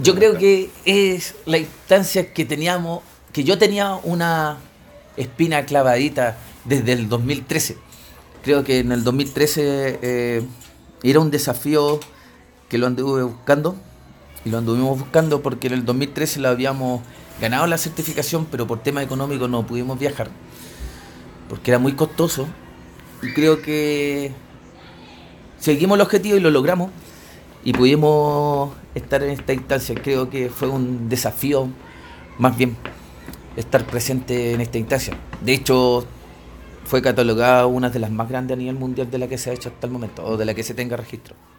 Yo creo que es la instancia que teníamos, que yo tenía una espina clavadita desde el 2013. Creo que en el 2013 era un desafío que lo anduve buscando y lo anduvimos buscando porque en el 2013 lo habíamos ganado la certificación, pero por tema económico no pudimos viajar porque era muy costoso y creo que seguimos el objetivo y lo logramos y pudimos estar en esta instancia. Creo que fue un desafío más bien estar presente en esta instancia. De hecho, fue catalogada una de las más grandes a nivel mundial de la que se ha hecho hasta el momento, o de la que se tenga registro.